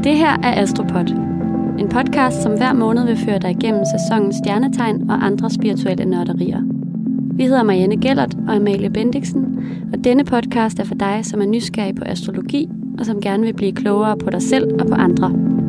Det her er Astropod, en podcast, som hver måned vil føre dig igennem sæsonens stjernetegn og andre spirituelle nørderier. Vi hedder Marianne Gellert og Amalie Bendiksen, og denne podcast er for dig, som er nysgerrig på astrologi, og som gerne vil blive klogere på dig selv og på andre.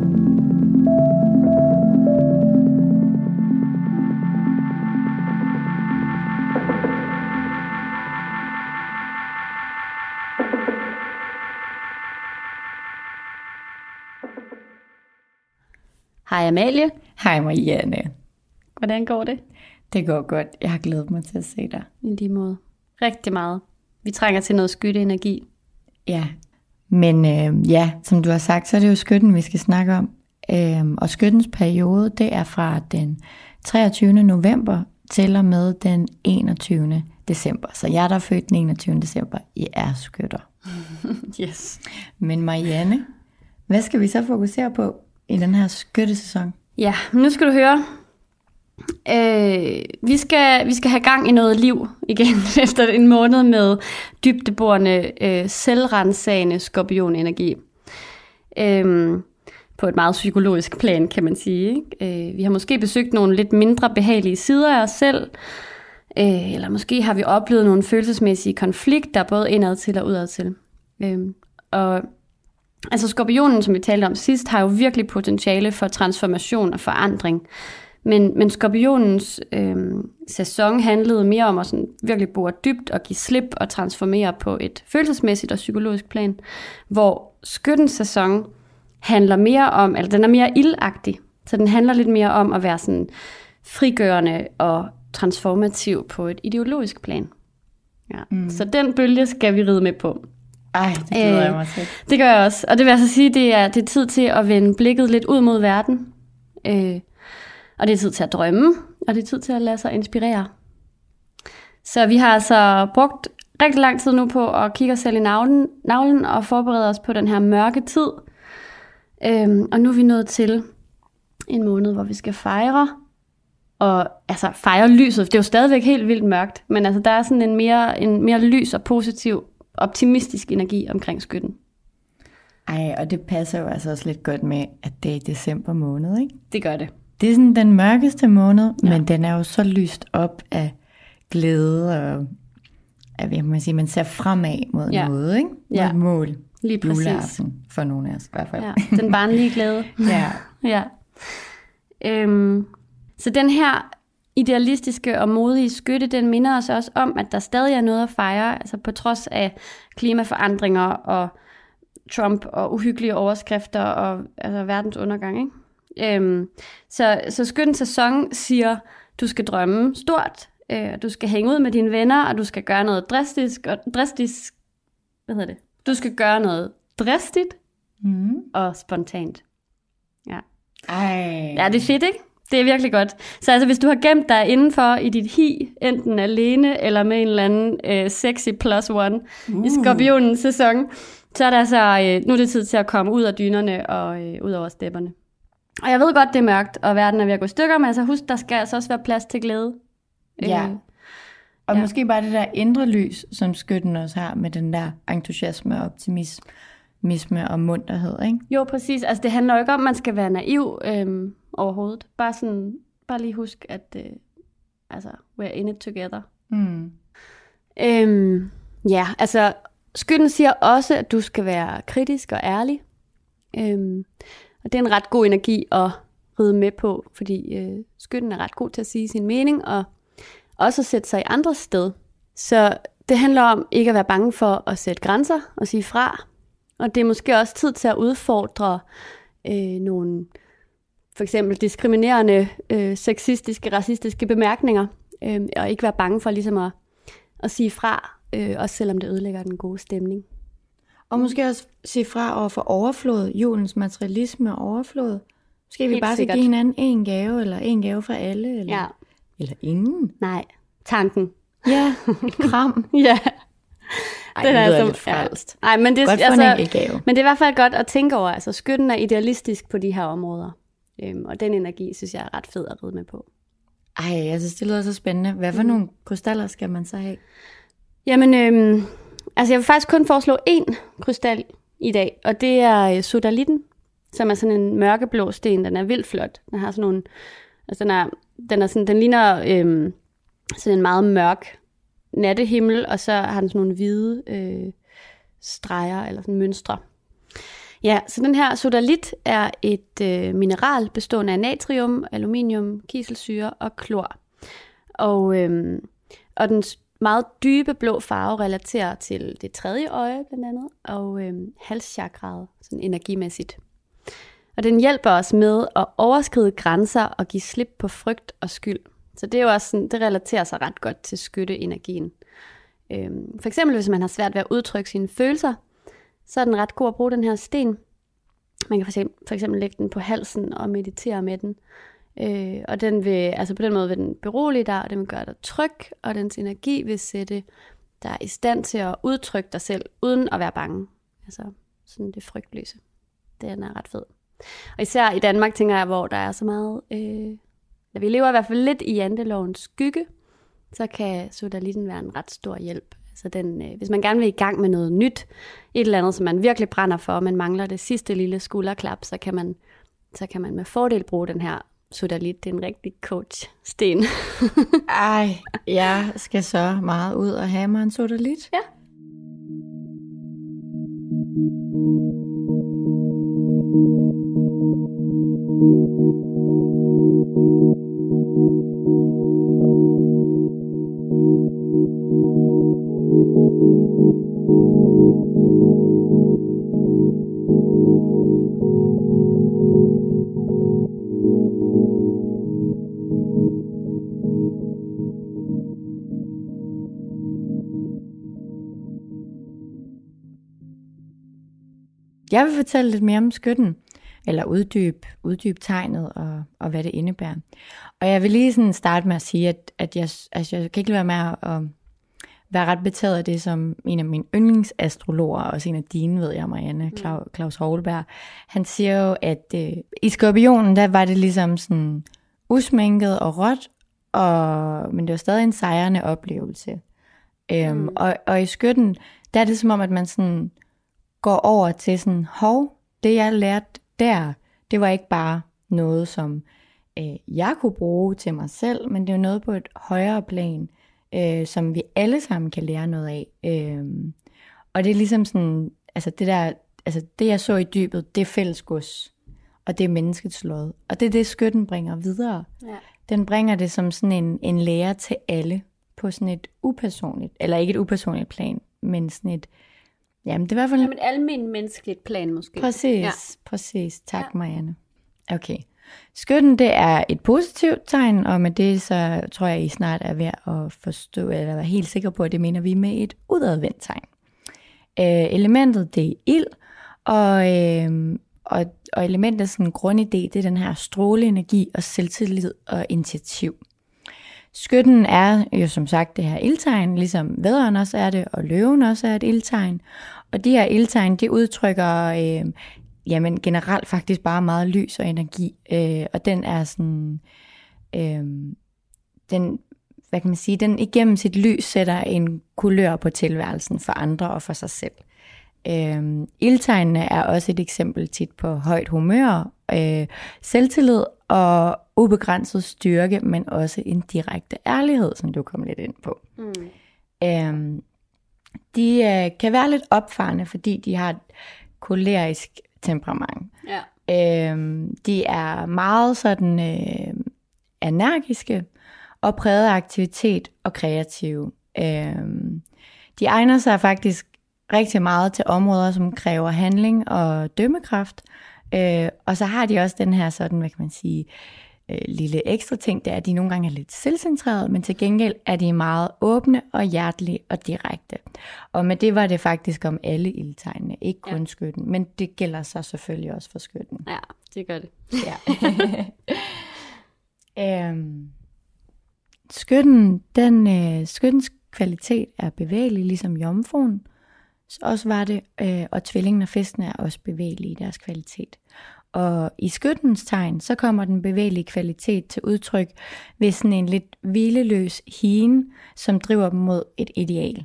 Hej Amalie. Hej Marianne. Hvordan går det? Det går godt. Jeg har glædet mig til at se dig. I lige måde. Rigtig meget. Vi trænger til noget skytteenergi. Ja, men som du har sagt, så er det jo skytten, vi skal snakke om. Og skyttens periode, det er fra den 23. november til og med den 21. december. Så jeg, der er født den 21. december, I er skytter. Yes. Men Marianne, hvad skal vi så fokusere på i den her skyttesæson? Ja, nu skal du høre. Vi skal have gang i noget liv igen efter en måned med dybdeborende, selvrensagende skorpionenergi. På et meget psykologisk plan, kan man sige. Ikke? Vi har måske besøgt nogle lidt mindre behagelige sider af os selv, eller måske har vi oplevet nogle følelsesmæssige konflikter, både indad til og udad til. Og altså skorpionen, som vi talte om sidst, har jo virkelig potentiale for transformation og forandring. Men skorpionens sæson handlede mere om at sådan virkelig bore dybt og give slip og transformere på et følelsesmæssigt og psykologisk plan, hvor skyttens sæson handler mere om, altså den er mere ildagtig, så den handler lidt mere om at være sådan frigørende og transformativ på et ideologisk plan. Ja. Så den bølge skal vi ride med på. Ej, det glæder jeg mig til. Det gør jeg også, og det vil altså sige, det er tid til at vende blikket lidt ud mod verden. Og det er tid til at drømme, og det er tid til at lade sig inspirere. Så vi har altså brugt rigtig lang tid nu på at kigge os selv i navlen og forberede os på den her mørke tid. Og nu er vi nået til en måned, hvor vi skal fejre. Og altså fejre lyset, det er jo stadigvæk helt vildt mørkt, men altså der er sådan en mere lys og positiv, optimistisk energi omkring skytten. Ej, og det passer jo altså også lidt godt med, at det er december måned, ikke? Det gør det. Det er sådan den mørkeste måned, men den er jo så lyst op af glæde og af, man ser fremad mod noget, ikke? Mod et mål. Lige præcis. Juleaften for nogle af os i hvert fald. Ja, den barnlige glæde. Ja. Så den her idealistiske og modige skytte, den minder os også om, at der stadig er noget at fejre, altså på trods af klimaforandringer og Trump og uhyggelige overskrifter og altså verdens undergang, ikke? Så skyttens sæson siger, du skal drømme stort, du skal hænge ud med dine venner, og du skal gøre noget dristigt, Du skal gøre noget dristigt og spontant. Ja. Ej. Ja, det er fedt, ikke? Det er virkelig godt. Så altså, hvis du har gemt dig indenfor i dit hi, enten alene eller med en eller anden sexy plus one i skorpionens sæson, så er det altså, nu er det tid til at komme ud af dynerne og ud over stepperne. Og jeg ved godt, det er mørkt, og verden er ved at gå i stykker, men altså husk, der skal altså også være plads til glæde. Ja. Og måske bare det der indre lys, som skytten også har, med den der entusiasme, optimisme og munterhed, ikke? Jo, præcis. Altså det handler jo ikke om, at man skal være naiv overhovedet. Bare lige husk, at altså, we're in it together. Altså skytten siger også, at du skal være kritisk og ærlig. Og det er en ret god energi at ride med på, fordi skytten er ret god til at sige sin mening, og også at sætte sig i andres sted. Så det handler om ikke at være bange for at sætte grænser og sige fra. Og det er måske også tid til at udfordre nogle for eksempel diskriminerende, sexistiske, racistiske bemærkninger, og ikke være bange for ligesom at sige fra, også selvom det ødelægger den gode stemning. Og måske også sige fra over for overflod, julens materialisme og overflod. Måske vi bare skal give hinanden en gave, eller en gave fra alle, eller ingen. Nej, tanken. Ja, et kram. Ja. Ej, det er lidt frelst. Nej, men det, godt for en enkelt gave. Men det er i hvert fald godt at tænke over, altså skytten er idealistisk på de her områder. Og den energi, synes jeg er ret fed at ride med på. Ej, jeg synes, det lyder så spændende. Hvad for nogle krystaller skal man så have? Jamen, altså jeg vil faktisk kun foreslå 1 krystal i dag, og det er sodalitten, som er sådan en mørkeblå sten. Den er vildt flot. Den har sådan nogle, altså den ligner sådan en meget mørk nattehimmel, og så har den sådan nogle hvide streger eller sådan mønstre. Ja, så den her sodalit er et mineral bestående af natrium, aluminium, kiselsyre og klor. Og den meget dybe blå farve relaterer til det tredje øje blandt andet, og halschakraet, sådan energimæssigt. Og den hjælper os med at overskride grænser og give slip på frygt og skyld. Så det er jo også sådan, det relaterer sig ret godt til skytteenergien. For eksempel hvis man har svært ved at udtrykke sine følelser, så er den ret god at bruge den her sten. Man kan for eksempel lægge den på halsen og meditere med den. Og den vil, altså på den måde vil den berolige dig, og den vil gøre dig tryg, og dens energi vil sætte dig i stand til at udtrykke dig selv, uden at være bange. Altså sådan det frygtløse. Den er ret fed. Og især i Danmark, tænker jeg, hvor der er så meget, vi lever i hvert fald lidt i jantelovens skygge, så kan sodalitten være en ret stor hjælp. Så hvis man gerne vil i gang med noget nyt, et eller andet, som man virkelig brænder for, og man mangler det sidste lille skulderklap, så kan man med fordel bruge den her sodalit. Det er en rigtig coach-sten. Ej, jeg skal så meget ud og have mig en sodalit. Ja. Jeg vil fortælle lidt mere om skytten, eller uddybe tegnet og hvad det indebærer. Og jeg vil lige sådan starte med at sige, at jeg kan ikke lade være med at være ret betaget af det, som en af mine yndlingsastrologer, også en af dine, ved jeg, Marianne, Claus Holberg, han siger jo, at i Skorpionen, der var det ligesom sådan usminket og råt, men det var stadig en sejrende oplevelse. Og i skytten, der er det som om, at man sådan går over til sådan, det jeg lærte der, det var ikke bare noget, som jeg kunne bruge til mig selv, men det er noget på et højere plan, som vi alle sammen kan lære noget af. Og det er ligesom sådan, det jeg så i dybet, det er fællesgods, og det er menneskets lod. Og det er det, skytten bringer videre. Ja. Den bringer det som sådan en lære til alle, på sådan et upersonligt, eller ikke et upersonligt plan, men sådan et, jamen det er i hvert fald et almindeligt menneskeligt plan måske. Præcis. Tak, ja. Marianne. Okay. Skytten, det er et positivt tegn, og med det så tror jeg, I snart er ved at forstå, eller være helt sikker på, at det mener vi med et udadvendt tegn. Elementet, det er ild, og elementets sådan grundidé, det er den her stråleenergi og selvtillid og initiativ. Skytten er jo som sagt det her ildtegn, ligesom vædderen også er det, og løven også er et ildtegn. Og de her ildtegn, de udtrykker generelt faktisk bare meget lys og energi. Og den er sådan, den igennem sit lys sætter en kulør på tilværelsen for andre og for sig selv. Ildtegnene er også et eksempel tit på højt humør, selvtillid og ubegrænset styrke, men også en direkte ærlighed, som du kom lidt ind på. De kan være lidt opfarende, fordi de har et kolerisk temperament. Ja. De er meget sådan energiske og præget af aktivitet og kreative. De egner sig faktisk rigtig meget til områder, som kræver handling og dømmekraft. Og så har de også den her sådan, hvad kan man sige, lille ekstra ting, det er, at de nogle gange er lidt selvcentrerede, men til gengæld er de meget åbne og hjertelige og direkte. Og med det var det faktisk om alle ildtegnene, ikke kun skytten, men det gælder så selvfølgelig også for skytten. Ja, det gør det. Ja. Skyttens kvalitet er bevægelig, ligesom jomfruen. Så også var det, og tvillingen og fisken er også bevægelige i deres kvalitet. Og i skyttens tegn, så kommer den bevægelige kvalitet til udtryk ved sådan en lidt hvileløs higen, som driver dem mod et ideal.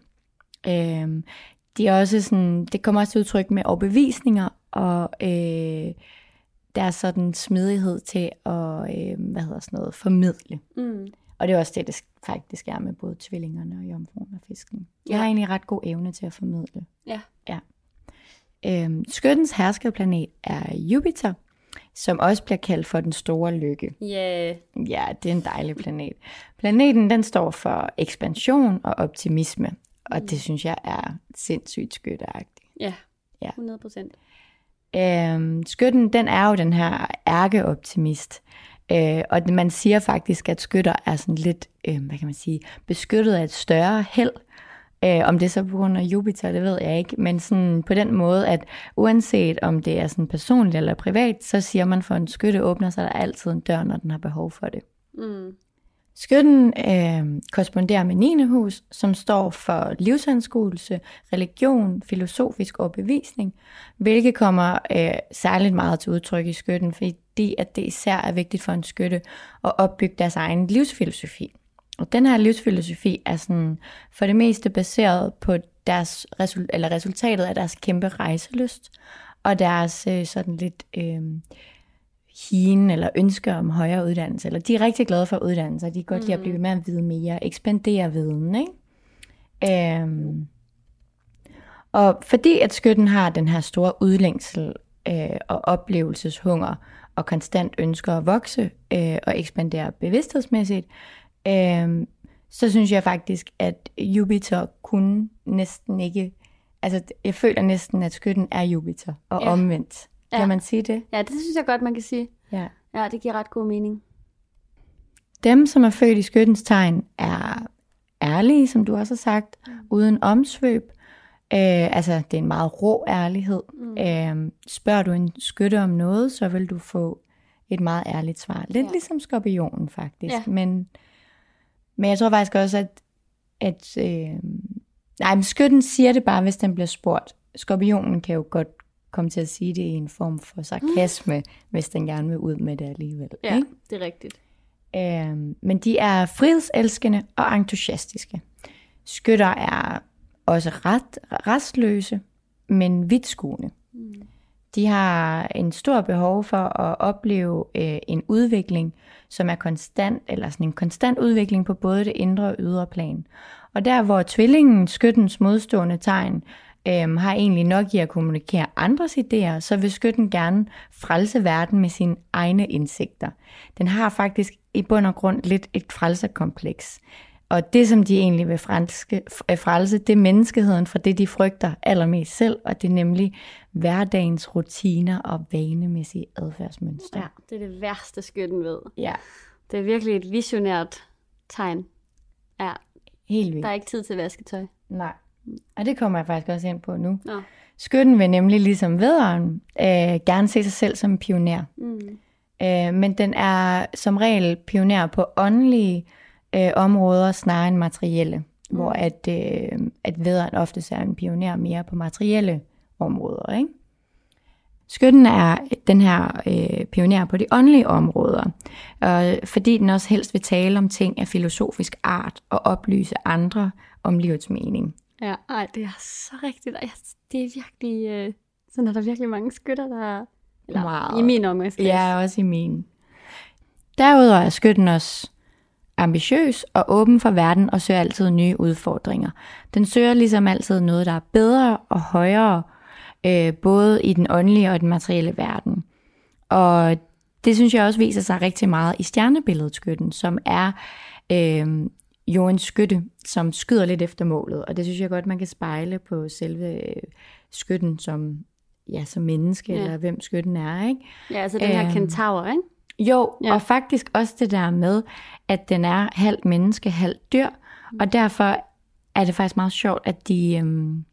De er også sådan, det kommer også til udtryk med overbevisninger og deres sådan smidighed til at formidle. Og det er også det faktisk er med både tvillingerne og jomfruen og fisken. De har egentlig ret god evne til at formidle. Ja. Skyttens herskerplanet er Jupiter, som også bliver kaldt for den store lykke. Yeah. Ja, det er en dejlig planet. Planeten, den står for ekspansion og optimisme, og det synes jeg er sindssygt skytteagtigt. Ja, 100%. Skytten, den er jo den her ærkeoptimist, og man siger faktisk, at skytter er sådan lidt, beskyttet af et større held. Om det er så på grund af Jupiter, det ved jeg ikke, men sådan på den måde, at uanset om det er sådan personligt eller privat, så siger man, for en skytte åbner sig der altid en dør, når den har behov for det. Skytten korresponderer med 9. hus, som står for livsanskuelse, religion, filosofisk overbevisning, hvilket kommer særligt meget til udtryk i skytten, fordi at det især er vigtigt for en skytte at opbygge deres egen livsfilosofi. Og den her livsfilosofi er sådan for det meste baseret på deres resultatet af deres kæmpe rejselyst og deres sådan lidt higen eller ønsker om højere uddannelse. Eller de er rigtig glade for uddannelse, de kan godt lide at blive med at vide mere, ekspandere viden, ikke? Og fordi at skytten har den her store udlængsel og oplevelseshunger og konstant ønsker at vokse og ekspandere bevidsthedsmæssigt, så synes jeg faktisk, at Jupiter kunne næsten ikke, altså jeg føler næsten, at skytten er Jupiter og omvendt. Kan man sige det? Ja, det synes jeg godt, man kan sige. Ja, det giver ret god mening. Dem, som er født i skyttens tegn, er ærlige, som du også har sagt, uden omsvøb. Altså, det er en meget rå ærlighed. Spørger du en skytte om noget, så vil du få et meget ærligt svar. Lidt ligesom skorpionen, faktisk. Ja. Men jeg tror faktisk også, at skytten siger det bare, hvis den bliver spurgt. Skorpionen kan jo godt komme til at sige det i en form for sarkasme, hvis den gerne vil ud med det alligevel. Ja, ikke? Det er rigtigt. Men de er frihedselskende og entusiastiske. Skytter er også ret rastløse, men vidtskuende. De har en stor behov for at opleve en udvikling, som er konstant, eller sådan en konstant udvikling på både det indre og ydre plan. Og der hvor tvillingen, skyttens modstående tegn, har egentlig nok i at kommunikere andres idéer, så vil skytten gerne frelse verden med sine egne indsigter. Den har faktisk i bund og grund lidt et frelserkompleks. Og det, som de egentlig vil frelse, det er menneskeheden fra det, de frygter allermest selv, og det er nemlig hverdagens rutiner og vanemæssige adfærdsmønstre. Ja, det er det værste, skytten ved. Ja. Det er virkelig et visionært tegn. Ja. Helt vildt. Der er ikke tid til vasketøj. Nej. Og det kommer jeg faktisk også ind på nu. Nå. Skytten vil nemlig ligesom vædderen gerne se sig selv som pioner. Men den er som regel pioner på åndelige områder snarere end materielle. Hvor at vædderen ofte er en pioner mere på materielle områder. Ikke? Skytten er den her pioner på de åndelige områder, fordi den også helst vil tale om ting af filosofisk art og oplyse andre om livets mening. Ja, det er så rigtigt. Det er virkelig, sådan er der virkelig mange skytter, der eller i min omgangskreds. Ja, også i min. Derudover er skytten også ambitiøs og åben for verden og søger altid nye udfordringer. Den søger ligesom altid noget, der er bedre og højere, både i den åndelige og den materielle verden. Og det synes jeg også viser sig rigtig meget i stjernebilledet skytten, som er jo en skytte, som skyder lidt efter målet. Og det synes jeg godt, man kan spejle på selve skytten som menneske, eller hvem skytten er, ikke? Ja, altså den her kentaur, ikke? Jo, og faktisk også det der med, at den er halvt menneske, halvt dyr, og derfor er det faktisk meget sjovt, at de,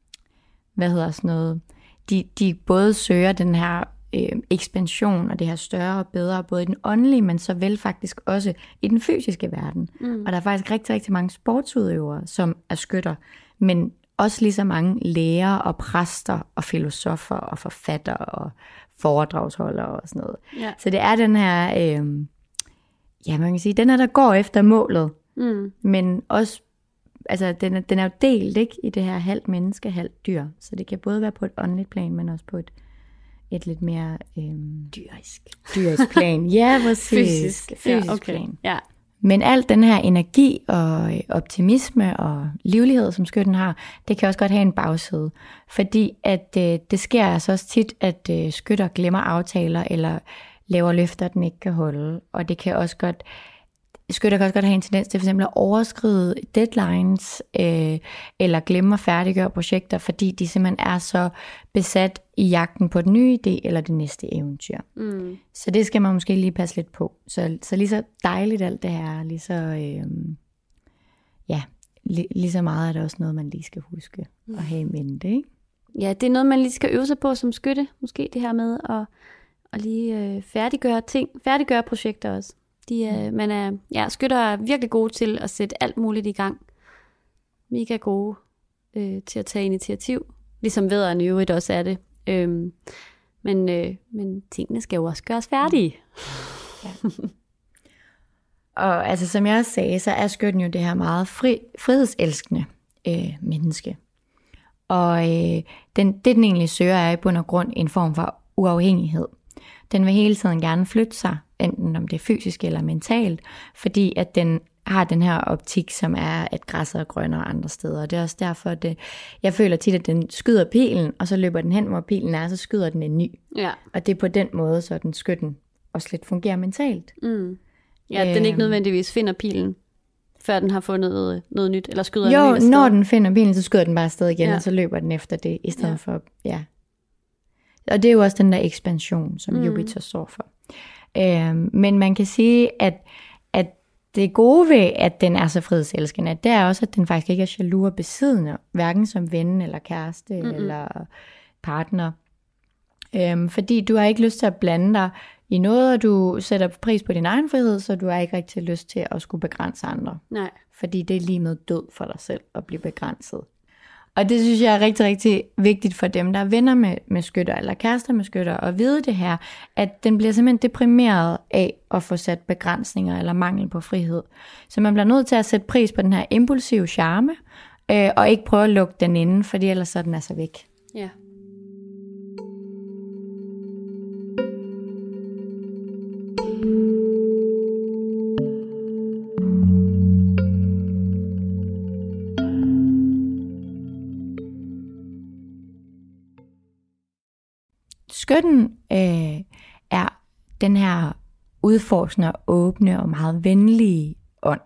de både søger den her ekspansion og det her større og bedre, både i den åndelige, men så vel faktisk også i den fysiske verden. Og der er faktisk rigtig, rigtig mange sportsudøvere, som er skytter, men også lige så mange læger og præster og filosofer og forfattere og foredragsholdere og sådan noget. Ja. Så det er den her, man kan sige, den er der går efter målet, men også, altså den er jo delt, ikke, i det her halvt menneske, halvt dyr, så det kan både være på et åndeligt plan, men også på et lidt mere Dyrisk plan. Ja, præcis. Fysisk plan. Ja. Men alt den her energi og optimisme og livlighed, som skytten har, det kan også godt have en bagside. Fordi at det sker altså også tit, at skytter glemmer aftaler eller laver løfter, den ikke kan holde. Og det kan også godt, skytter kan også godt have en tendens til for eksempel at overskride deadlines eller glemme at færdiggøre projekter, fordi de simpelthen er så besat i jagten på den nye idé eller det næste eventyr. Så det skal man måske lige passe lidt på. Så lige så dejligt alt det her, lige så meget er det også noget, man lige skal huske at have i mente, ikke? Ja, det er noget, man lige skal øve sig på som skytte. Måske det her med at lige færdiggøre projekter også. Skytter er virkelig gode til at sætte alt muligt i gang. Mega gode til at tage initiativ. Ligesom vædderen i øvrigt også er det. Men tingene skal jo også gøres færdige. Ja. Og altså, som jeg også sagde, så er skytten jo det her meget frihedselskende menneske. Og det den egentlig søger er i bund og grund en form for uafhængighed. Den vil hele tiden gerne flytte sig, enten om det er fysisk eller mentalt, fordi at den har den her optik, som er, at græsset er grønnere andre steder. Og det er også derfor, at jeg føler tit, at den skyder pilen, og så løber den hen, hvor pilen er, og så skyder den en ny. Ja. Og det er på den måde, så den skytten også lidt fungerer mentalt. Ja, den ikke nødvendigvis finder pilen, før den har fundet noget nyt, eller skyder den nyt. Jo, når den finder pilen, så skyder den bare afsted igen, og så løber den efter det, i stedet for, Og det er jo også den der ekspansion, som Jupiter står for. Men man kan sige, at det gode ved, at den er så frihedselskende, det er også, at den faktisk ikke er jaloux og besiddende, hverken som ven eller kæreste eller partner. Fordi du har ikke lyst til at blande dig i noget, og du sætter pris på din egen frihed, så du har ikke rigtig lyst til at skulle begrænse andre. Nej. Fordi det er lige med død for dig selv at blive begrænset. Og det synes jeg er rigtig, rigtig vigtigt for dem, der er venner med skytter eller kærester med skytter, at vide det her, at den bliver simpelthen deprimeret af at få sat begrænsninger eller mangel på frihed. Så man bliver nødt til at sætte pris på den her impulsive charme, og ikke prøve at lukke den inde, fordi ellers så er den altså væk. Ja. Skytten er den her udforskende, åbne og meget venlige ånd.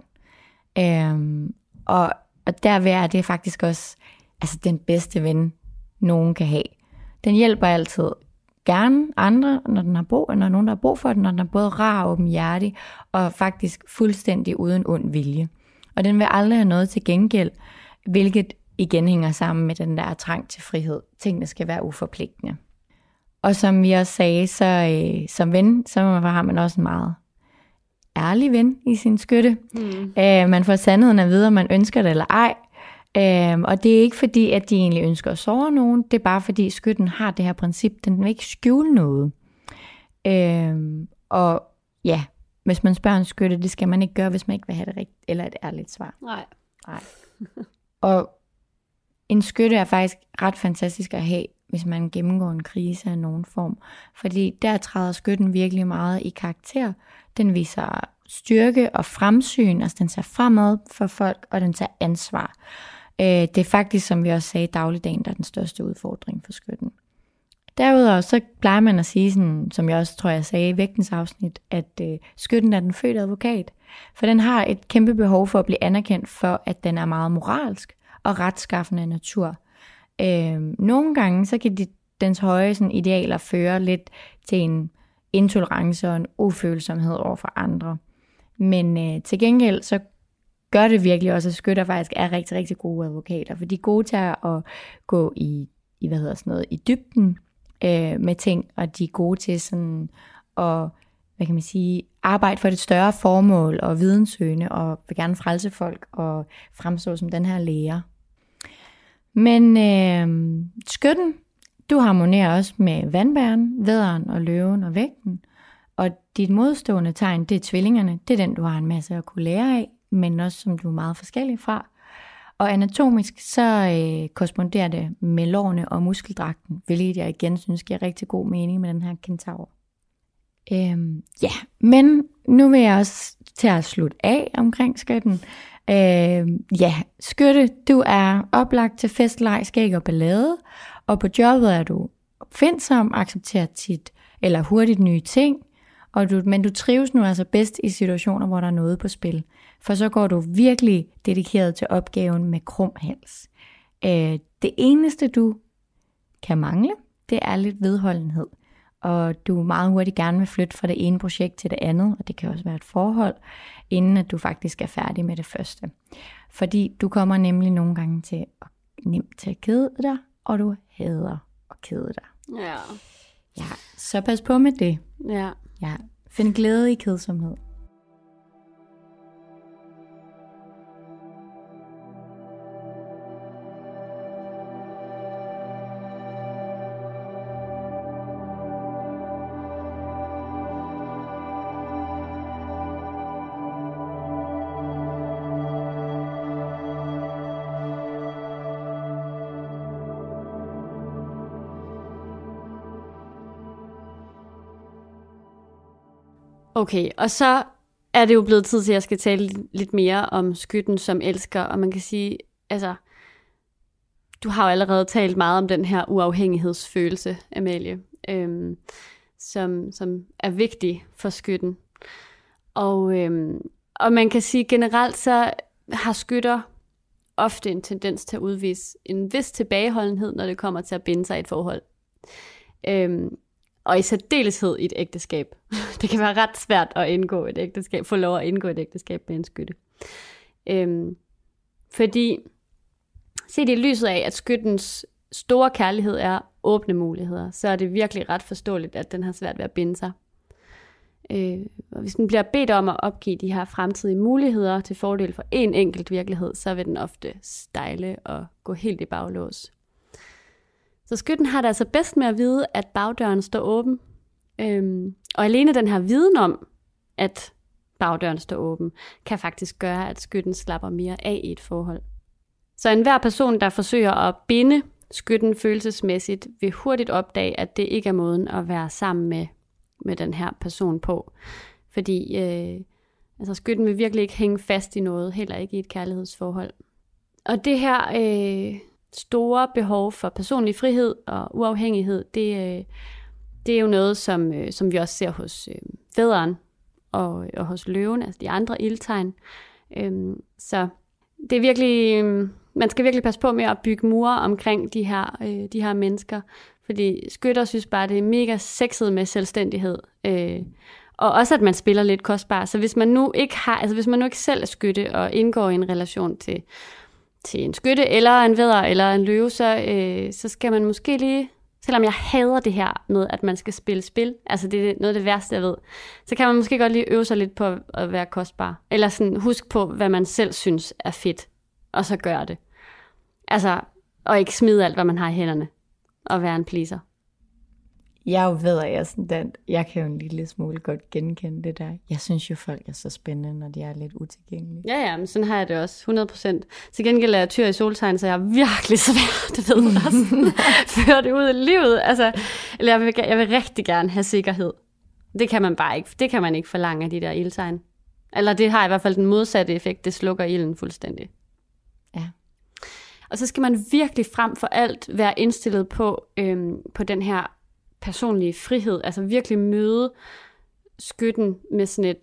Og derved er det faktisk også den bedste ven, nogen kan have. Den hjælper altid gerne andre, når når nogen der har brug for den, når den er både rar og åbenhjertig, og faktisk fuldstændig uden ond vilje. Og den vil aldrig have noget til gengæld, hvilket igen hænger sammen med den der trang til frihed. Tingene skal være uforpligtende. Og som vi også sagde, så som ven, så har man også en meget ærlig ven i sin skytte. Man får sandheden at vide, om man ønsker det eller ej. Og det er ikke fordi, at de egentlig ønsker at såre nogen. Det er bare fordi, skytten har det her princip, den vil ikke skjule noget. Og ja, hvis man spørger en skytte, det skal man ikke gøre, hvis man ikke vil have det rigtigt, eller et ærligt svar. Nej. Og en skytte er faktisk ret fantastisk at have, hvis man gennemgår en krise af nogen form. Fordi der træder skytten virkelig meget i karakter. Den viser styrke og fremsyn, altså den tager fremad for folk, og den tager ansvar. Det er faktisk, som vi også sagde, dagligdagen, der er den største udfordring for skytten. Derudover så plejer man at sige, sådan, som jeg også tror, jeg sagde i vægtens afsnit, at skytten er den fødte advokat. For den har et kæmpe behov for at blive anerkendt for, at den er meget moralsk og retskaffende af natur. Nogle gange så kan dens høje sådan, idealer føre lidt til en intolerance og en ufølsomhed over for andre. Men til gengæld så gør det virkelig også, at skytter faktisk er rigtig, rigtig gode advokater. For de er gode til at gå i dybden med ting, og de er gode til sådan at, arbejde for et større formål og videnssøgende, og vil gerne frelse folk og fremstå som den her lærer. Men skytten, du harmonerer også med vandbæren, vædderen og løven og vægten. Og dit modstående tegn, det er tvillingerne. Det er den, du har en masse at kunne lære af, men også som du er meget forskellig fra. Og anatomisk, så korresponderer det med lårene og muskeldragten, hvilket jeg igen synes giver rigtig god mening med den her kentaur. Men nu vil jeg også til at slutte af omkring skytten. Skytte, du er oplagt til festleg, skæg og ballade, og på jobbet er du opfindsom, accepterer tit eller hurtigt nye ting, men du trives nu altså bedst i situationer, hvor der er noget på spil. For så går du virkelig dedikeret til opgaven med krum hals. Det eneste, du kan mangle, det er lidt vedholdenhed. Og du meget hurtigt gerne vil flytte fra det ene projekt til det andet, og det kan også være et forhold, inden at du faktisk er færdig med det første. Fordi du kommer nemlig nogle gange nemt til at kede dig, og du hader at kede dig. Ja, så pas på med det. Ja. Find glæde i kedsomhed. Okay, og så er det jo blevet tid til, at jeg skal tale lidt mere om skytten som elsker, og man kan sige, altså, du har jo allerede talt meget om den her uafhængighedsfølelse, Amalie, som er vigtig for skytten. Og man kan sige, generelt så har skytter ofte en tendens til at udvise en vis tilbageholdenhed, når det kommer til at binde sig i et forhold. Og i særdeleshed i et ægteskab. Det kan være ret svært at indgå et ægteskab, få lov at indgå et ægteskab med en skytte. Fordi, set i lyset af, at skyttens store kærlighed er åbne muligheder, så er det virkelig ret forståeligt, at den har svært ved at binde sig. Og hvis den bliver bedt om at opgive de her fremtidige muligheder til fordel for en enkelt virkelighed, så vil den ofte stejle og gå helt i baglås. Så skytten har det altså bedst med at vide, at bagdøren står åben. Og alene den her viden om, at bagdøren står åben, kan faktisk gøre, at skytten slapper mere af i et forhold. Så enhver person, der forsøger at binde skytten følelsesmæssigt, vil hurtigt opdage, at det ikke er måden at være sammen med den her person på. Fordi skytten vil virkelig ikke hænge fast i noget, heller ikke i et kærlighedsforhold. Og det her store behov for personlig frihed og uafhængighed, det er jo noget, som vi også ser hos vædderen og hos løven, altså de andre ildtegn. Så det er virkelig, man skal virkelig passe på med at bygge mure omkring de her mennesker, fordi skytter synes bare, det er mega sexet med selvstændighed. Og også, at man spiller lidt kostbar. Så hvis man nu ikke selv er skytte og indgår i en relation til en skytte, eller en vædder, eller en løve, så skal man måske lige, selvom jeg hader det her med, at man skal spille spil, altså det er noget af det værste, jeg ved, så kan man måske godt lige øve sig lidt på at være kostbar. Eller sådan husk på, hvad man selv synes er fedt, og så gør det. Altså, og ikke smide alt, hvad man har i hænderne, og være en pleaser. Jeg jo ved, at jeg kan jo en lille smule godt genkende det der. Jeg synes jo, folk er så spændende, når de er lidt utilgængelige. Ja, men sådan har jeg det også, 100%. Til gengæld er jeg tyr i soltegn, så jeg er virkelig svært ved at føre det ud i livet. Altså, eller jeg vil rigtig gerne have sikkerhed. Det kan man bare ikke. Det kan man ikke forlange af de der ildtegn. Eller det har i hvert fald den modsatte effekt. Det slukker ilden fuldstændig. Ja. Og så skal man virkelig frem for alt være indstillet på den her personlige frihed, altså virkelig møde skytten med sådan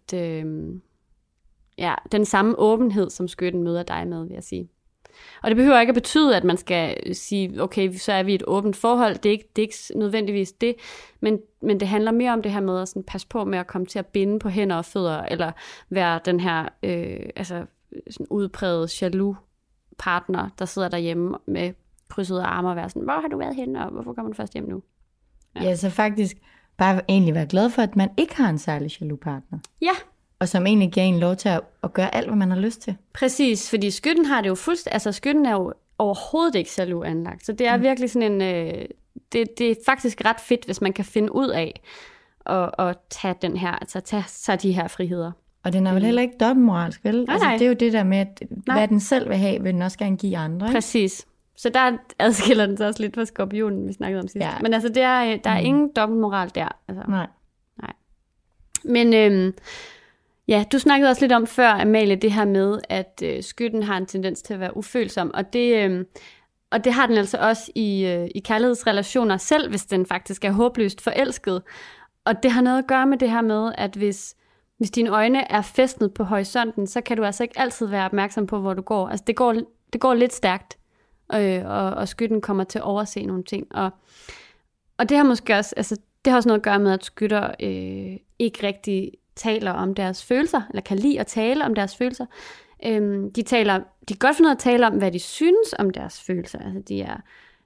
den samme åbenhed, som skytten møder dig med, vil jeg sige. Og det behøver ikke at betyde, at man skal sige, okay, så er vi i et åbent forhold, det er ikke nødvendigvis det, men det handler mere om det her med at sådan passe på med at komme til at binde på hænder og fødder, eller være den her sådan udpræget jaloux partner, der sidder derhjemme med krydsede arme og være sådan, hvor har du været henne, og hvorfor kommer du først hjem nu? Ja, så faktisk bare egentlig være glad for, at man ikke har en særlig jaloux partner. Ja. Og som egentlig giver en lov til at gøre alt, hvad man har lyst til. Præcis, fordi skytten har det jo skytten er jo overhovedet ikke jaloux anlagt. Så det er virkelig sådan det er faktisk ret fedt, hvis man kan finde ud af at tage tage de her friheder. Og den er vel heller ikke dobbeltmoralsk, vel? Nej, altså, nej. det er jo det der med, at Nej. hvad den selv vil have, vil den også gerne give andre. Ikke? Præcis. Så der adskiller den sig også lidt fra skorpionen, vi snakkede om sidst. Ja. Men altså, der er ingen dobbeltmoral der. Altså. Nej. Men ja, du snakkede også lidt om før, Amalie, det her med, at skytten har en tendens til at være ufølsom. Og det har den altså også i kærlighedsrelationer, selv hvis den faktisk er håbløst forelsket. Og det har noget at gøre med det her med, at hvis dine øjne er fæstnet på horisonten, så kan du altså ikke altid være opmærksom på, hvor du går. Altså det går lidt stærkt, og skytten kommer til at overse nogle ting. Og det har måske også, altså det har også noget at gøre med, at skytter ikke rigtig taler om deres følelser, eller kan lide at tale om deres følelser. De kan godt finde ud af at tale om, hvad de synes om deres følelser. Altså de er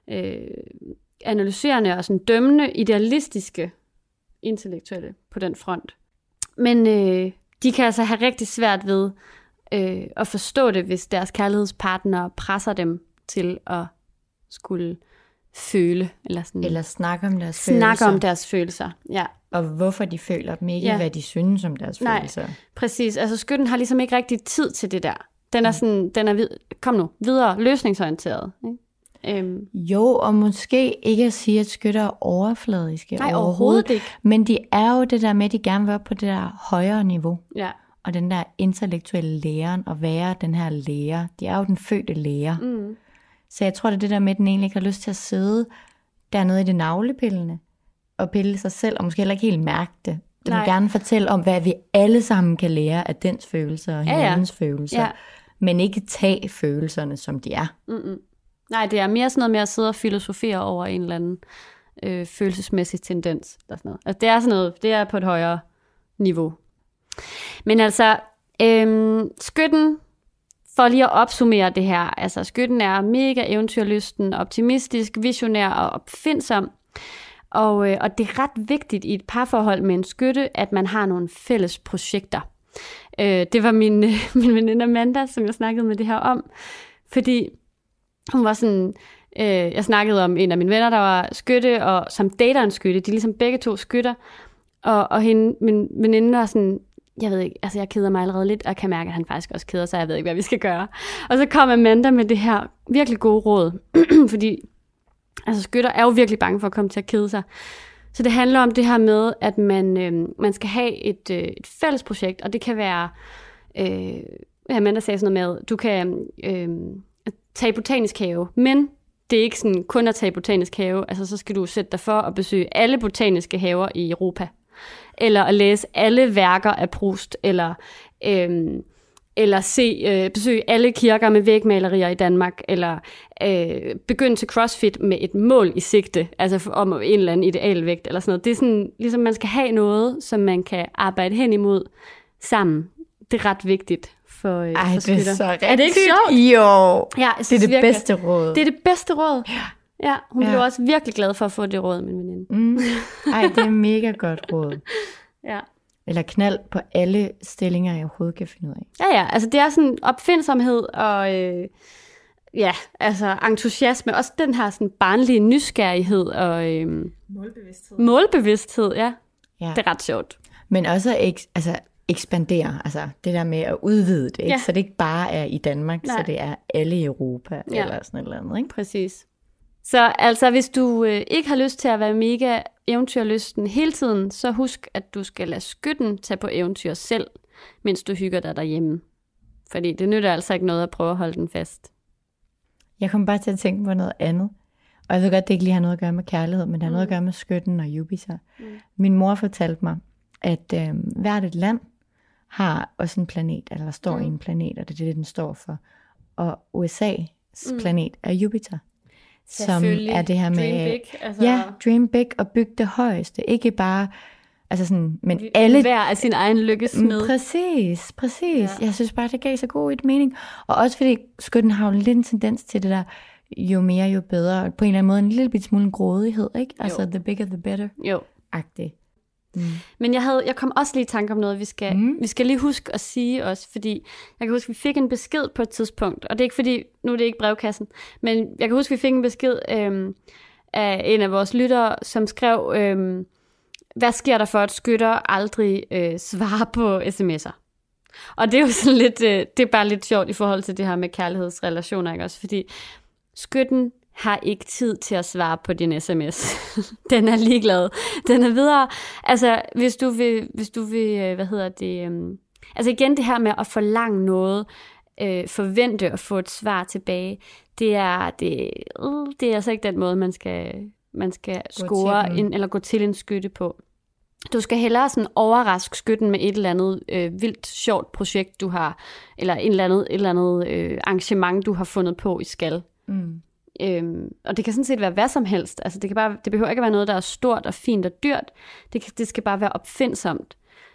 analyserende og sådan dømmende, idealistiske, intellektuelle på den front. Men de kan altså have rigtig svært ved at forstå det, hvis deres kærlighedspartner presser dem til at skulle føle. Eller snakke om deres følelser. følelser. Snakke om deres følelser, ja. Og hvorfor de føler dem, ikke hvad de synes om deres følelser. Præcis. Altså skytten har ligesom ikke rigtig tid til det der. Den er sådan, kom nu, videre, løsningsorienteret. Ikke? Jo, og måske ikke at sige, at skytter er overfladiske. Nej, overhovedet ikke. Men de er jo det der med, at de gerne vil op på det der højere niveau. Ja. Og den der intellektuelle læren, og være den her lærer. De er jo den fødte lærer. Mm. Så jeg tror, det er det der med, at den egentlig ikke har lyst til at sidde dernede i det navlepillene, og pille sig selv, og måske heller ikke helt mærke det. Den vil gerne fortælle om, hvad vi alle sammen kan lære af dens følelser og hinandens følelser. Ja. Men ikke tage følelserne, som de er. Mm-mm. Nej, det er mere sådan noget med at sidde og filosofere over en eller anden følelsesmæssig tendens. Eller sådan noget. Altså, det er sådan noget, det er på et højere niveau. Men altså, skytten, for lige at opsummere det her, altså skytten er mega eventyrlysten, optimistisk, visionær og opfindsom. Og det er ret vigtigt i et parforhold med en skytte, at man har nogle fælles projekter. Det var min veninde Amanda, som jeg snakkede med det her om. Fordi hun var sådan, jeg snakkede om en af mine venner, der var skytte, og som dater en skytte. De er ligesom begge to skytter. Og min veninde var sådan, jeg ved ikke, altså jeg keder mig allerede lidt, og kan mærke, at han faktisk også keder sig, jeg ved ikke, hvad vi skal gøre. Og så kom Amanda med det her virkelig gode råd, fordi altså skytter er jo virkelig bange for at komme til at kede sig. Så det handler om det her med, at man skal have et fælles projekt, og det kan være, Amanda sagde sådan noget med, du kan tage botanisk have, men det er ikke sådan kun at tage botanisk have, altså så skal du sætte dig for at besøge alle botaniske haver i Europa, eller at læse alle værker af Proust, eller besøge alle kirker med vægmalerier i Danmark, eller begynde til CrossFit med et mål i sigte, altså om en eller anden idealvægt, eller sådan noget. Det er sådan, ligesom man skal have noget, som man kan arbejde hen imod sammen. Det er ret vigtigt for skytter. Det er så rigtigt. Er det ikke sjovt? Jo, ja, det er det bedste råd. Det er det bedste råd. Ja, hun blev Ja. også virkelig glad for at få det råd, min veninde. Ej, det er mega godt råd. Ja. Eller knald på alle stillinger, jeg overhovedet kan finde ud af. Ja, altså det er sådan opfindsomhed og altså entusiasme. Også den her sådan barnlige nysgerrighed og målbevidsthed, ja. Det er ret sjovt. Men også ekspandere, altså det der med at udvide det, ikke? Så det ikke bare er i Danmark, så det er alle i Europa, eller sådan et eller andet, ikke? Præcis. Så altså, hvis du ikke har lyst til at være mega eventyrlysten hele tiden, så husk, at du skal lade skytten tage på eventyr selv, mens du hygger dig derhjemme. Fordi det nytter altså ikke noget at prøve at holde den fast. Jeg kom bare til at tænke på noget andet. Og jeg ved godt, det ikke lige har noget at gøre med kærlighed, men det har noget at gøre med skytten og Jupiter. Min mor fortalte mig, at hvert et land har også en planet, eller står i en planet, og det er det, den står for. Og USA's planet er Jupiter. Som er det her med, dream big, altså. Ja, dream big og bygge det højeste. Ikke bare, altså sådan, men alle... Hver af sin egen lykkesmed. Præcis. Ja. Jeg synes bare, det gav så god et mening. Og også fordi skytten har jo lidt en tendens til det der, jo mere, jo bedre. Og på en eller anden måde en lille bit smule grådighed, ikke? Altså, the bigger, the better. Agtigt. Men jeg kom også lige i tanke om noget, vi skal lige huske at sige også, fordi jeg kan huske, vi fik en besked på et tidspunkt, og det er ikke fordi, nu er det ikke brevkassen, men jeg kan huske, vi fik en besked af en af vores lyttere, som skrev, hvad sker der for, at skytter aldrig svarer på sms'er? Og det er jo sådan lidt, det er bare lidt sjovt i forhold til det her med kærlighedsrelationer, ikke også? Fordi skytten har ikke tid til at svare på din sms. Den er ligeglad. Den er videre. Altså, hvis du vil altså igen det her med at forlange noget, forvente at få et svar tilbage, det er altså ikke den måde, man skal score eller gå til en skytte på. Du skal hellere sådan overraske skytten med et eller andet vildt sjovt projekt, du har, eller et eller andet arrangement, du har fundet på i skal. Og det kan sådan set være hvad som helst. Altså det behøver ikke at være noget, der er stort og fint og dyrt. Det skal bare være opfindsomt.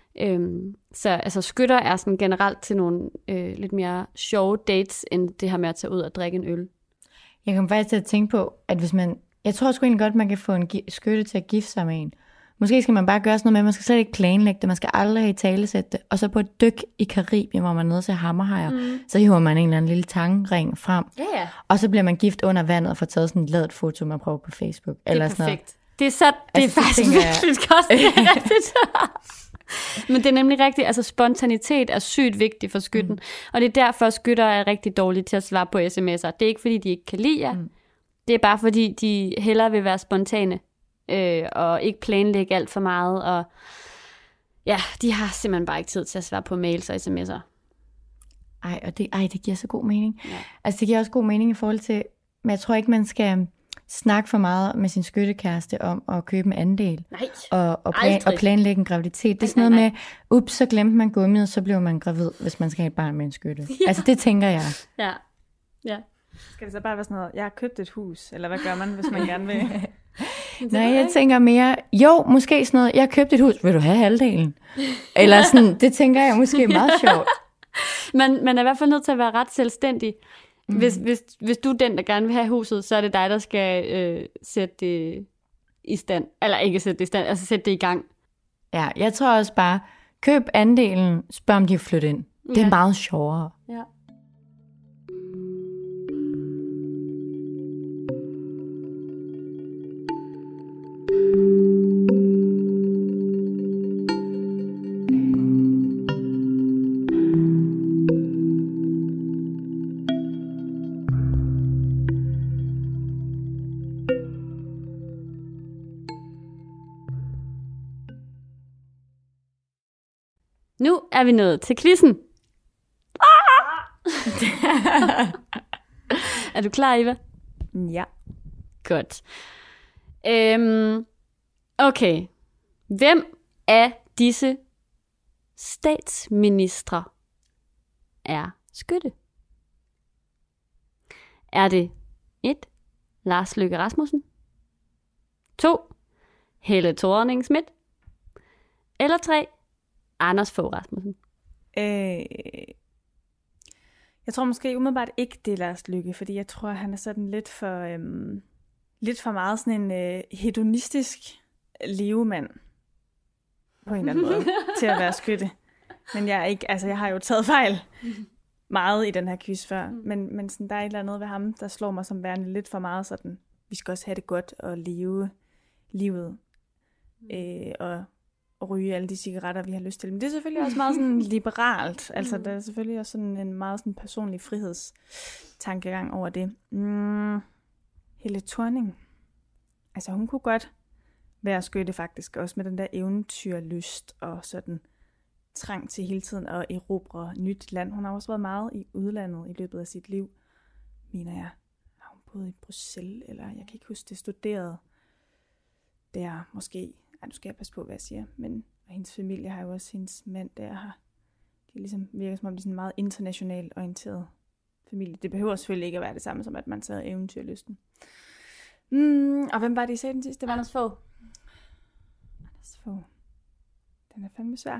Så altså skytter er sådan generelt til nogle lidt mere sjove dates, end det her med at tage ud og drikke en øl. Jeg kom faktisk til at tænke på, at hvis jeg tror sgu egentlig godt, man kan få en skytte til at gifte sig med en. Måske skal man bare gøre sådan noget med, man skal slet ikke planlægge det, man skal aldrig have i talesætte det. Og så på et dyk i Karibien, hvor man er nede til hammerhajer, så hiver man en eller anden lille tangring frem. Yeah. Og så bliver man gift under vandet og får taget sådan et ladet foto, man prøver på Facebook. Det er eller perfekt. Sådan noget. Det er faktisk virkelig godt, det er rigtigt. Men det er nemlig rigtigt, altså spontanitet er sygt vigtigt for skytten. Og det er derfor, skytter er rigtig dårlige til at svare på sms'er. Det er ikke, fordi de ikke kan lide jer. Det er bare, fordi de hellere vil være spontane. Og ikke planlægge alt for meget, og ja, de har simpelthen bare ikke tid til at svare på mails og sms'er. Det giver så god mening. Ja. Altså det giver også god mening i forhold til, men jeg tror ikke, man skal snakke for meget med sin skyttekæreste om at købe en andel. Nej, og planlægge en graviditet. Det er sådan noget med, så glemte man gummiet, så blev man gravid, hvis man skal have et barn med en skytte. Ja. Altså det tænker jeg. Ja. Skal det så bare være sådan noget, jeg har købt et hus, eller hvad gør man, hvis man gerne vil? Nej, jeg tænker mere, måske sådan noget, jeg har købt et hus, vil du have halvdelen? Eller sådan, det tænker jeg måske er meget sjovt. Man er i hvert fald nødt til at være ret selvstændig. Hvis du er den, der gerne vil have huset, så er det dig, der skal sætte det i stand. Eller ikke sætte det i stand, altså sætte det i gang. Ja, jeg tror også bare, køb andelen, spørg om de vil flytte ind. Det er meget sjovere. Ja. Nu er vi nået til quizzen. Er du klar, Eva? Ja. Godt. Okay. Hvem af disse statsministre er skytte? Er det 1. Lars Løkke Rasmussen, 2. Helle Thorning-Schmidt, eller 3. Anders Fogh Rasmussen? Jeg tror måske umiddelbart ikke, det er Lars Løkke, fordi jeg tror, han er sådan lidt for meget sådan en hedonistisk levemand på en eller anden måde til at være skytte. Men jeg har jo taget fejl meget i den her quiz før, men sådan, der er et eller andet ved ham, der slår mig som værende lidt for meget sådan, vi skal også have det godt og leve livet og ryge alle de cigaretter, vi har lyst til. Men det er selvfølgelig også meget sådan liberalt. Altså, der er selvfølgelig også sådan en meget sådan personlig frihedstankegang over det. Helle Thorning. Altså, hun kunne godt være skytte faktisk, også med den der eventyrlyst og sådan trang til hele tiden at erobre nyt land. Hun har også været meget i udlandet i løbet af sit liv, mener jeg. Har hun boet i Bruxelles, eller jeg kan ikke huske det, studeret der måske. Nu skal jeg passe på, hvad jeg siger, men hendes familie har jo også hendes mand der har. De ligesom virker som om de er sådan en meget internationalt orienteret familie. Det behøver selvfølgelig ikke at være det samme som, at man tager eventyrlysten. Og hvem var det, I sagde den sidste? Det var Anders Fogh. Anders Fogh. Den er fandme svær.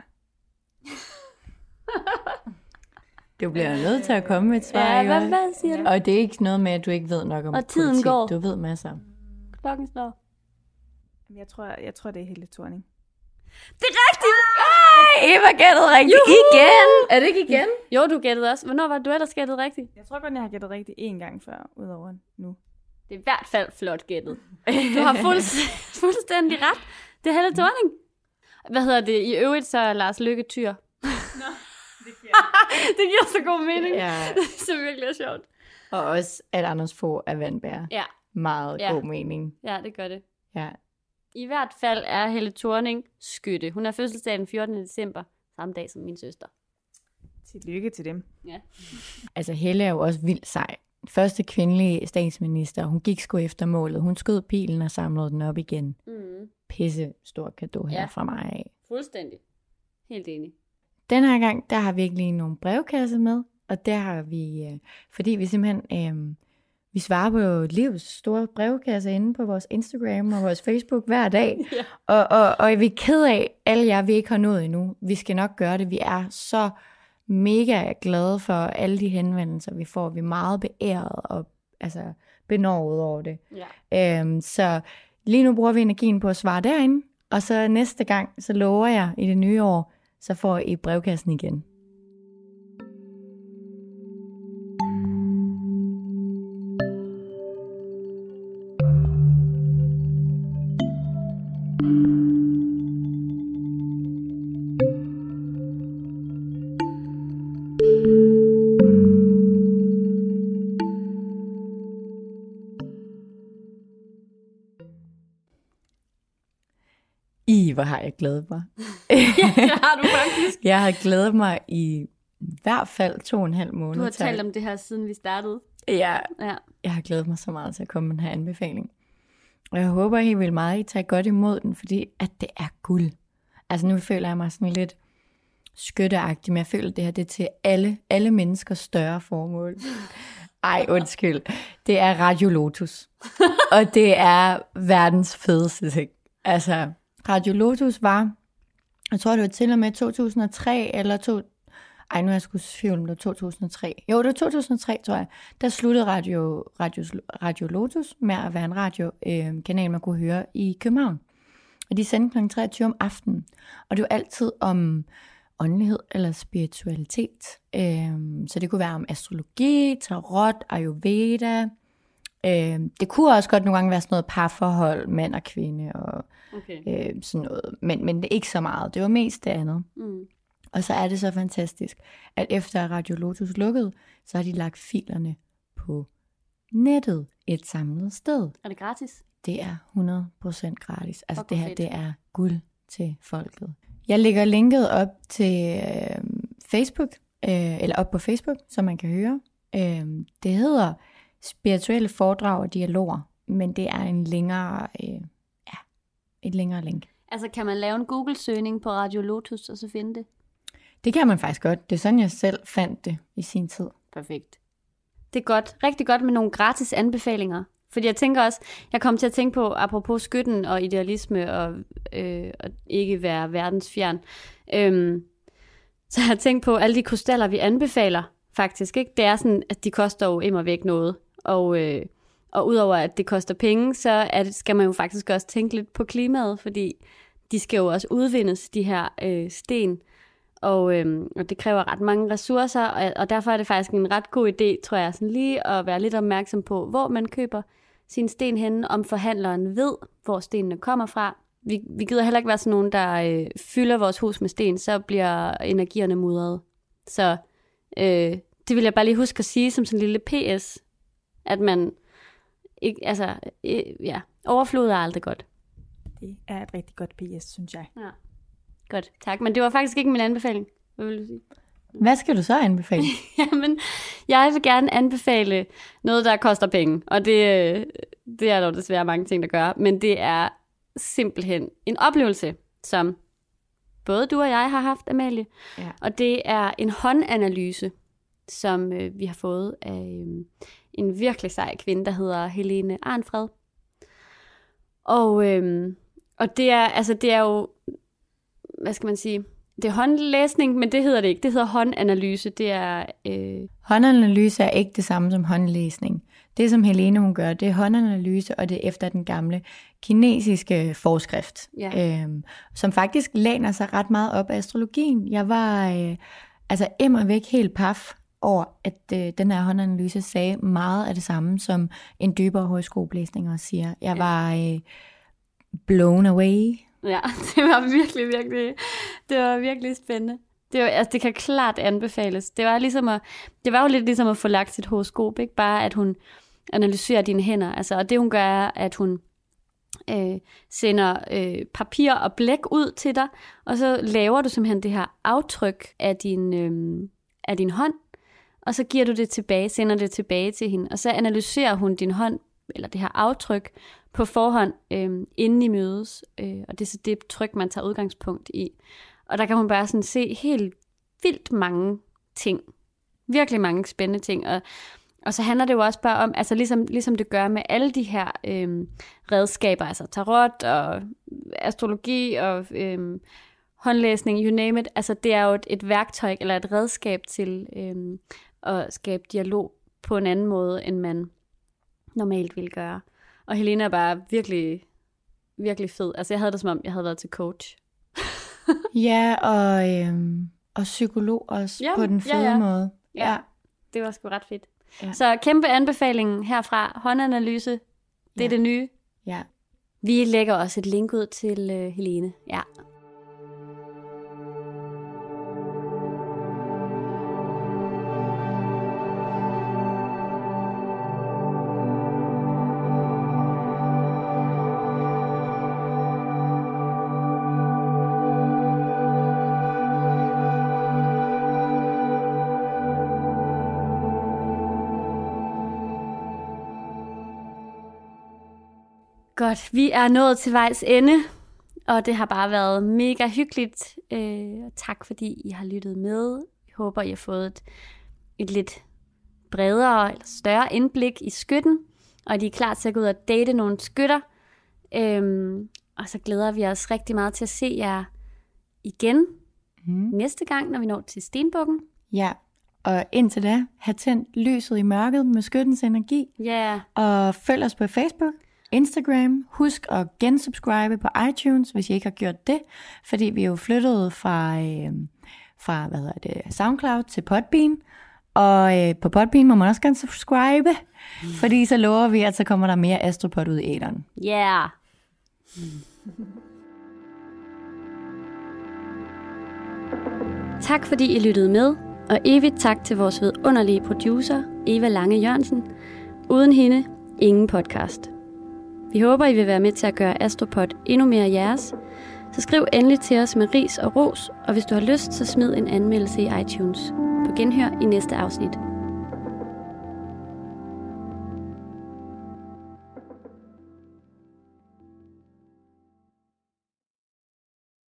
Du bliver nødt til at komme med et svar. Ja, hvad siger du? Og det er ikke noget med, at du ikke ved nok om og tiden politik. går. Du ved masser. Klokken slår. Jeg tror, det er Helle Thorning. Det er rigtigt! Eva gættede rigtigt igen! Er det ikke igen? Jo, du gættede også. Hvornår var du ellers gættet rigtigt? Jeg tror godt, jeg har gættet rigtigt én gang før, udover nu. Det er i hvert fald flot gættet. Du har fuldstændig ret. Det er Helle Thorning. Hvad hedder det? I øvrigt så er Lars Løkke Tyr. Nå, det giver Det giver så god mening. Ja. Det er virkelig sjovt. Og også, at Anders Fogh er vandbærer. Ja. Meget god mening. Ja, det gør det. Ja. I hvert fald er Helle Thorning skytte. Hun har fødselsdag den 14. december, samme dag som min søster. Tillykke til dem. Ja. Altså Helle er jo også vildt sej. Første kvindelige statsminister, hun gik sgu efter målet. Hun skød pilen og samlede den op igen. Pisse stor cadeau her fra mig af. Fuldstændig. Helt enig. Den her gang, der har vi ikke lige nogle brevkasser med, og der har vi, fordi vi simpelthen, vi svarer på livs store brevkasser inde på vores Instagram og vores Facebook hver dag, og vi er ked af alle jer, vi ikke har nået endnu. Vi skal nok gøre det. Vi er så mega glade for alle de henvendelser, vi får. Vi er meget beæret og benovet over det. Ja. Så lige nu bruger vi energien på at svare derinde, og så næste gang, så lover jeg i det nye år, så får I brevkassen igen. Hvor har jeg glædet mig. Ja, det har du faktisk. Jeg har glædet mig i hvert fald 2,5 måneder. Du har talt om det her, siden vi startede. Ja. Jeg har glædet mig så meget til at komme med den her anbefaling. Og jeg håber helt vildt meget, at I tager godt imod den, fordi at det er guld. Altså nu føler jeg mig sådan lidt skytteagtig, men jeg føler, at det her det er til alle menneskers større formål. Ej, undskyld. Det er Radio Lotus. Og det er verdens fedeste ting. Altså, Radio Lotus var, jeg tror det var til og med 2003, eller nu er jeg sgu tvivl om det var 2003. Jo, det var 2003, tror jeg. Der sluttede Radio Lotus med at være en radiokanal, man kunne høre i København. Og de sendte kl. 23 om aftenen. Og det var altid om åndelighed eller spiritualitet. Så det kunne være om astrologi, tarot, ayurveda. Det kunne også godt nogle gange være sådan noget parforhold, mand og kvinde og sådan noget. Men det er ikke så meget. Det var mest det andet. Og så er det så fantastisk, at efter Radio Lotus lukkede, så har de lagt filerne på nettet et samlet sted. Er det gratis? Det er 100% gratis. Altså det her, det er guld til folket. Jeg lægger linket op til Facebook, eller op på Facebook, så man kan høre. Det hedder Spirituelle foredrag og dialoger, men det er en længere, et længere link. Altså kan man lave en Google-søgning på Radio Lotus og så finde det? Det kan man faktisk godt. Det er sådan, jeg selv fandt det i sin tid. Perfekt. Det er godt. Rigtig godt med nogle gratis anbefalinger. Fordi jeg tænker også, jeg kom til at tænke på, apropos skytten og idealisme og ikke være verdensfjern. Så jeg har tænkt på alle de krystaller, vi anbefaler faktisk. Ikke? Det er sådan, at de koster jo immer væk noget. Og udover at det koster penge, så skal man jo faktisk også tænke lidt på klimaet, fordi de skal jo også udvindes, de her sten. Og det kræver ret mange ressourcer, og derfor er det faktisk en ret god idé, tror jeg, sådan lige at være lidt opmærksom på, hvor man køber sine sten henne, om forhandleren ved, hvor stenene kommer fra. Vi gider heller ikke være sådan nogen, der fylder vores hus med sten, så bliver energierne mudret. Så det vil jeg bare lige huske at sige som sådan en lille PS, at man ikke, overflod er aldrig godt. Det er et rigtig godt PS, synes jeg. Ja. Godt, tak. Men det var faktisk ikke min anbefaling. Hvad vil du sige? Hvad skal du så anbefale? Jamen, jeg vil gerne anbefale noget, der koster penge. Og det er der desværre mange ting, der gør. Men det er simpelthen en oplevelse, som både du og jeg har haft, Amalie. Ja. Og det er en håndanalyse, som vi har fået af en virkelig sej kvinde, der hedder Helene Arnfred. Og det er jo, hvad skal man sige, det er håndlæsning, men det hedder det ikke. Det hedder håndanalyse. Det er Håndanalyse er ikke det samme som håndlæsning. Det, som Helene hun gør, det er håndanalyse, og det er efter den gamle kinesiske forskrift, som faktisk læner sig ret meget op af astrologien. Jeg var immer væk helt paf over, at den her håndanalyse sagde meget af det samme, som en dybere horoskoplæsning også siger. Jeg var blown away. Ja, det var virkelig spændende. Det kan klart anbefales. Det var jo lidt ligesom at få lagt sit horoskop, ikke? Bare at hun analyserer dine hænder. Altså, og det hun gør er, at hun sender papir og blæk ud til dig, og så laver du simpelthen det her aftryk af din hånd, og så giver du det tilbage, sender det tilbage til hende, og så analyserer hun din hånd, eller det her aftryk, på forhånd, inden I mødes, og det er så det tryk, man tager udgangspunkt i. Og der kan hun bare sådan se helt vildt mange ting. Virkelig mange spændende ting. Og så handler det jo også bare om, altså ligesom det gør med alle de her redskaber, altså tarot og astrologi og håndlæsning, you name it. Altså det er jo et værktøj eller et redskab til at skabe dialog på en anden måde, end man normalt ville gøre. Og Helene er bare virkelig, virkelig fed. Altså jeg havde det som om, jeg havde været til coach. Ja, og psykolog også på den fede måde. Ja, det var sgu ret fedt. Ja. Så kæmpe anbefaling herfra. Håndanalyse, det er det nye. Ja. Vi lægger også et link ud til Helene. Ja. Godt, vi er nået til vejs ende, og det har bare været mega hyggeligt. Tak fordi I har lyttet med. Jeg håber, I har fået et lidt bredere eller større indblik i skytten, og at I er klar til at gå ud og date nogle skytter. Og så glæder vi os rigtig meget til at se jer igen næste gang, når vi når til Stenbukken. Ja, og indtil da, have tændt lyset i mørket med skyttens energi. Ja. Og følg os på Facebook, Instagram. Husk at gensubscribe på iTunes, hvis I ikke har gjort det, fordi vi er jo flyttet fra SoundCloud til Podbean. Og på Podbean må man også gerne subscribe, fordi så lover vi, at så kommer der mere Astropod ud i æteren. Ja. Yeah. Tak fordi I lyttede med, og evigt tak til vores vidunderlige producer, Eva Lange Jørgensen. Uden hende, ingen podcast. Vi håber, I vil være med til at gøre Astropod endnu mere jeres. Så skriv endelig til os med ris og ros, og hvis du har lyst, så smid en anmeldelse i iTunes. På genhør i næste afsnit.